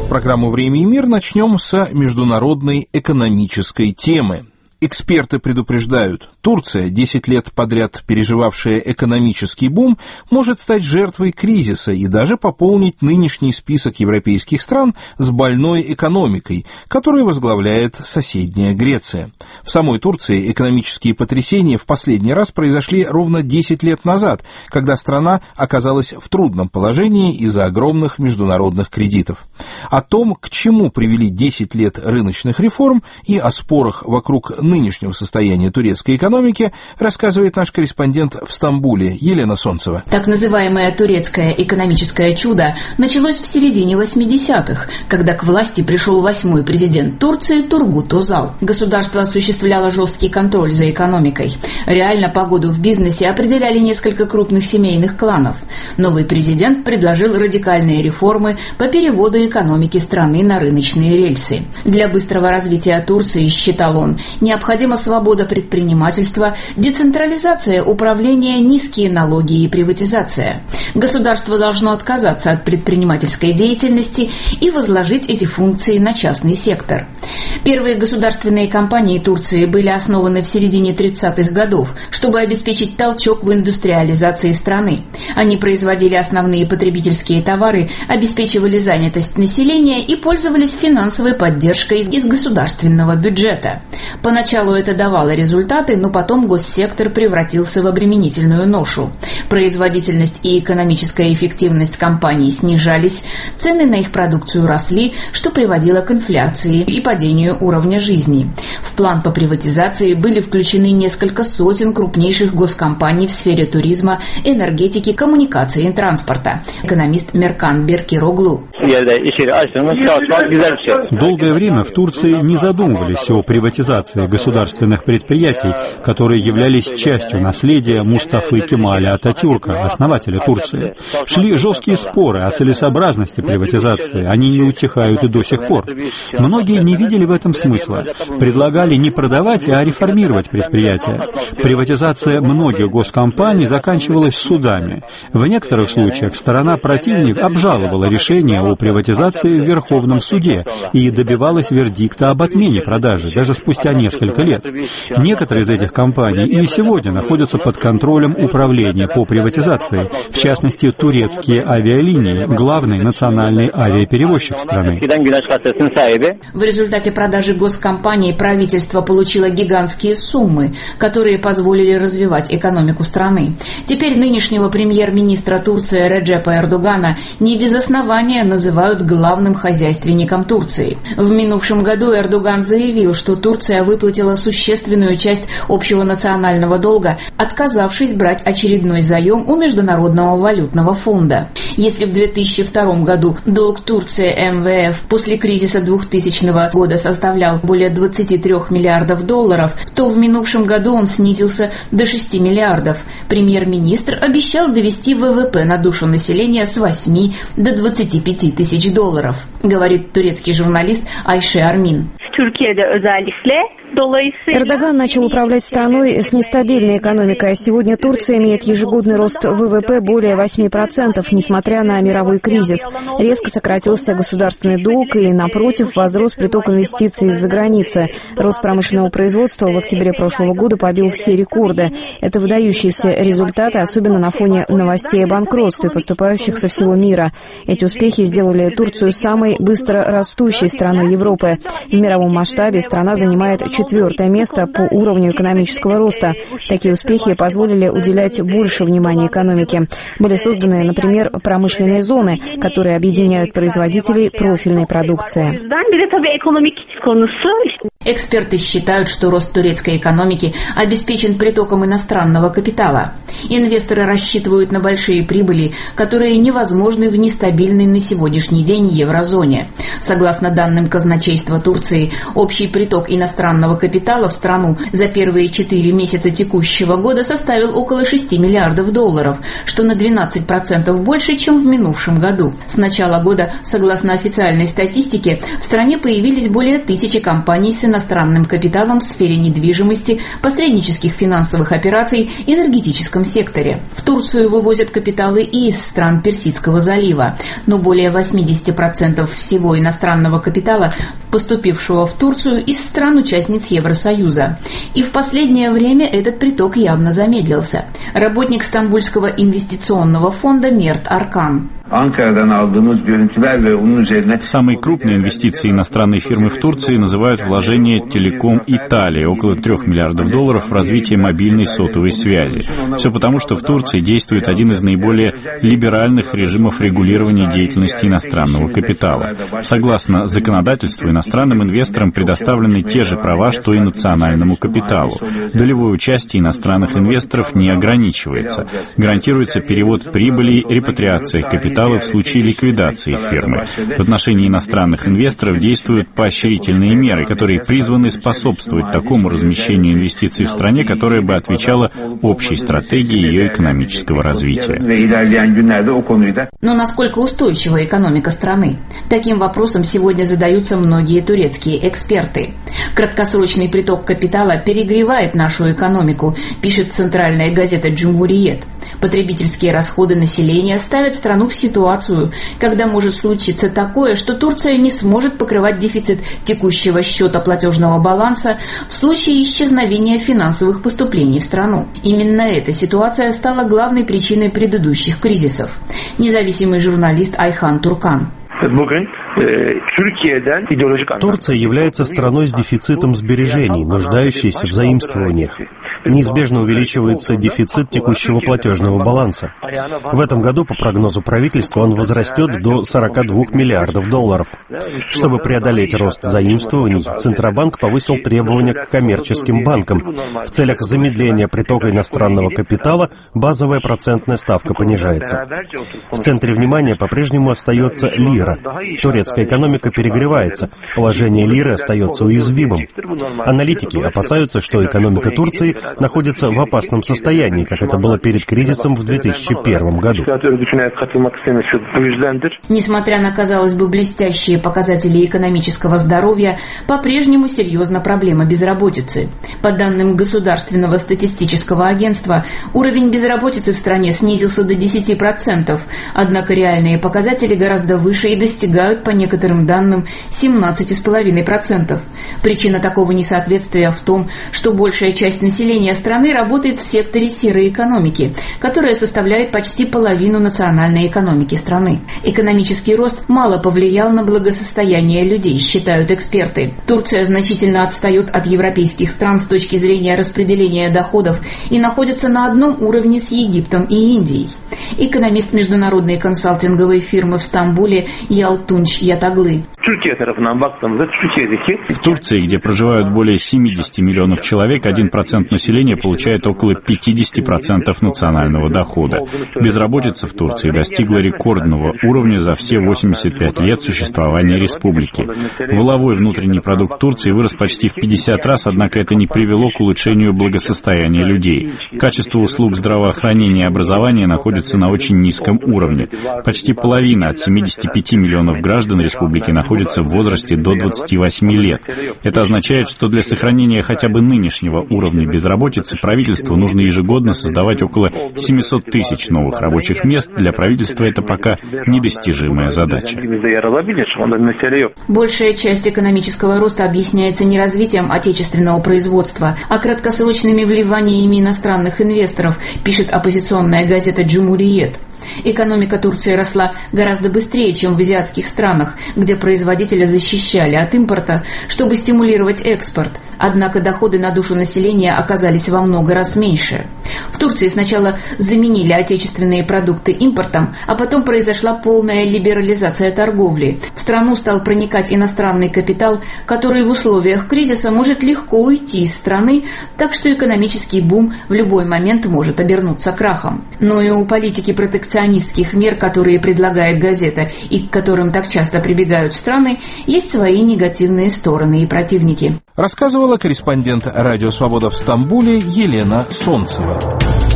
Программу «Время и мир» начнем с международной экономической темы. Эксперты предупреждают, Турция, 10 лет подряд переживавшая экономический бум, может стать жертвой кризиса и даже пополнить нынешний список европейских стран с больной экономикой, которую возглавляет соседняя Греция. В самой Турции экономические потрясения в последний раз произошли ровно 10 лет назад, когда страна оказалась в трудном положении из-за огромных международных кредитов. О том, к чему привели 10 лет рыночных реформ и о спорах вокруг нынешнего состояния турецкой экономики, рассказывает наш корреспондент в Стамбуле Елена Солнцева. Так называемое турецкое экономическое чудо началось в середине 80-х, когда к власти пришел 8-й президент Турции Тургут Özal. Государство осуществляло жесткий контроль за экономикой. Реально погоду в бизнесе определяли несколько крупных семейных кланов. Новый президент предложил радикальные реформы по переводу экономики страны на рыночные рельсы. Для быстрого развития Турции, считал он, необходима свобода предпринимательства, децентрализация управления, низкие налоги и приватизация. Государство должно отказаться от предпринимательской деятельности и возложить эти функции на частный сектор. Первые государственные компании Турции были основаны в середине 30-х годов, чтобы обеспечить толчок в индустриализации страны. Они производили основные потребительские товары, обеспечивали занятость населения и пользовались финансовой поддержкой из государственного бюджета. Поначалу это давало результаты, но потом госсектор превратился в обременительную ношу. Производительность и экономическая эффективность компаний снижались, цены на их продукцию росли, что приводило к инфляции и падению уровня жизни. В план по приватизации были включены несколько сотен крупнейших госкомпаний в сфере туризма, энергетики, коммуникации и транспорта. Экономист Меркан Беркироглу. Долгое время в Турции не задумывались о приватизации государственных предприятий, которые являлись частью наследия Мустафы Кемаля Ататюрка, основателя Турции. Шли жесткие споры о целесообразности приватизации, они не утихают и до сих пор. Многие не видели в этом смысла, предлагали не продавать, а реформировать предприятия. Приватизация многих госкомпаний заканчивалась судами. В некоторых случаях сторона-противник обжаловала решение о приватизации в Верховном суде и добивалась вердикта об отмене продажи, даже спустя несколько лет. Некоторые из этих компаний и сегодня находятся под контролем управления по приватизации, в частности, турецкие авиалинии, главный национальный авиаперевозчик страны. В результате продажи госкомпаний правительство получило гигантские суммы, которые позволили развивать экономику страны. Теперь нынешнего премьер-министра Турции Реджепа Эрдогана не без основания называют главным хозяйственником Турции. В минувшем году Эрдоган заявил, что Турция выплатила существенную часть общего национального долга, отказавшись брать очередной заем у Международного валютного фонда. Если в 2002 году долг Турции МВФ после кризиса 2000 года составлял более 23 миллиардов долларов, то в минувшем году он снизился до 6 миллиардов. Премьер-министр обещал довести ВВП на душу населения с 8 до 25 тысяч долларов, говорит турецкий журналист Айше Армин. Эрдоган начал управлять страной с нестабильной экономикой, а сегодня Турция имеет ежегодный рост ВВП более 8%, несмотря на мировой кризис. Резко сократился государственный долг и, напротив, возрос приток инвестиций из-за границы. Рост промышленного производства в октябре прошлого года побил все рекорды. Это выдающиеся результаты, особенно на фоне новостей о банкротстве, поступающих со всего мира. Эти успехи сделали Турцию самой быстро растущей страной Европы. В мировом масштабе страна занимает 4-е место по уровню экономического роста. Такие успехи позволили уделять больше внимания экономике. Были созданы, например, промышленные зоны, которые объединяют производителей профильной продукции. Эксперты считают, что рост турецкой экономики обеспечен притоком иностранного капитала. Инвесторы рассчитывают на большие прибыли, которые невозможны в нестабильной на сегодняшний день еврозоне. Согласно данным казначейства Турции, общий приток иностранного капитала в страну за первые 4 месяца текущего года составил около 6 миллиардов долларов, что на 12% больше, чем в минувшем году. С начала года, согласно официальной статистике, в стране появились более 1000 компаний с иностранным иностранным капиталом в сфере недвижимости, посреднических финансовых операций, энергетическом секторе. В Турцию вывозят капиталы и из стран Персидского залива, но более 80% всего иностранного капитала, поступившего в Турцию, из стран-участниц Евросоюза. И в последнее время этот приток явно замедлился. Работник Стамбульского инвестиционного фонда Мерт Аркан. Самые крупные инвестиции иностранной фирмы в Турции называют вложение Телеком Италия, около $3 миллиардов в развитие мобильной сотовой связи. Все потому, что в Турции действует один из наиболее либеральных режимов регулирования деятельности иностранного капитала. Согласно законодательству, иностранным инвесторам предоставлены те же права, что и национальному капиталу. Долевое участие иностранных инвесторов не ограничивается. Гарантируется перевод прибыли, репатриация капитала в случае ликвидации фирмы. В отношении иностранных инвесторов действуют поощрительные меры, которые призваны способствовать такому размещению инвестиций в стране, которая бы отвечала общей стратегии ее экономического развития. Но насколько устойчива экономика страны? Таким вопросом сегодня задаются многие турецкие эксперты. Краткосрочный приток капитала перегревает нашу экономику, пишет центральная газета «Джумгуриет». Потребительские расходы населения ставят страну в ситуацию, когда может случиться такое, что Турция не сможет покрывать дефицит текущего счета платежного баланса в случае исчезновения финансовых поступлений в страну. Именно эта ситуация стала главной причиной предыдущих кризисов. Независимый журналист Айхан Туркан. Турция является страной с дефицитом сбережений, нуждающейся в заимствованиях. Неизбежно увеличивается дефицит текущего платежного баланса. В этом году, по прогнозу правительства, он возрастет до $42 миллиардов. Чтобы преодолеть рост заимствований, Центробанк повысил требования к коммерческим банкам. В целях замедления притока иностранного капитала базовая процентная ставка понижается. В центре внимания по-прежнему остается лира. Турецкая экономика перегревается, положение лиры остается уязвимым. Аналитики опасаются, что экономика Турции находится в опасном состоянии, как это было перед кризисом в 2001 году. Несмотря на, казалось бы, блестящие показатели экономического здоровья, по-прежнему серьезна проблема безработицы. По данным Государственного статистического агентства, уровень безработицы в стране снизился до 10%, однако реальные показатели гораздо выше и достигают, по некоторым данным, 17,5%. Причина такого несоответствия в том, что большая часть населения страны работает в секторе серой экономики, которая составляет почти половину национальной экономики страны. Экономический рост мало повлиял на благосостояние людей, считают эксперты. Турция значительно отстает от европейских стран с точки зрения распределения доходов и находится на одном уровне с Египтом и Индией. Экономист международной консалтинговой фирмы в Стамбуле Ялтунч Ятаглы. В Турции, где проживают более 70 миллионов человек, 1% населения получает около 50% национального дохода. Безработица в Турции достигла рекордного уровня за все 85 лет существования республики. Валовой внутренний продукт Турции вырос почти в 50 раз, однако это не привело к улучшению благосостояния людей. Качество услуг здравоохранения и образования находится на очень низком уровне. Почти половина от 75 миллионов граждан республики находится в возрасте до 28 лет. Это означает, что для сохранения хотя бы нынешнего уровня безработицы правительству нужно ежегодно создавать около 700 тысяч новых рабочих мест. Для правительства это пока недостижимая задача. Большая часть экономического роста объясняется не развитием отечественного производства, а краткосрочными вливаниями иностранных инвесторов, пишет оппозиционная газета «Джумгуриет». Экономика Турции росла гораздо быстрее, чем в азиатских странах, где производителя защищали от импорта, чтобы стимулировать экспорт. Однако доходы на душу населения оказались во много раз меньше. В Турции сначала заменили отечественные продукты импортом, а потом произошла полная либерализация торговли. В страну стал проникать иностранный капитал, который в условиях кризиса может легко уйти из страны, так что экономический бум в любой момент может обернуться крахом. Но и у политики протекционистских мер, которые предлагает газета и к которым так часто прибегают страны, есть свои негативные стороны и противники. Рассказывала корреспондент «Радио Свобода» в Стамбуле Елена Солнцева.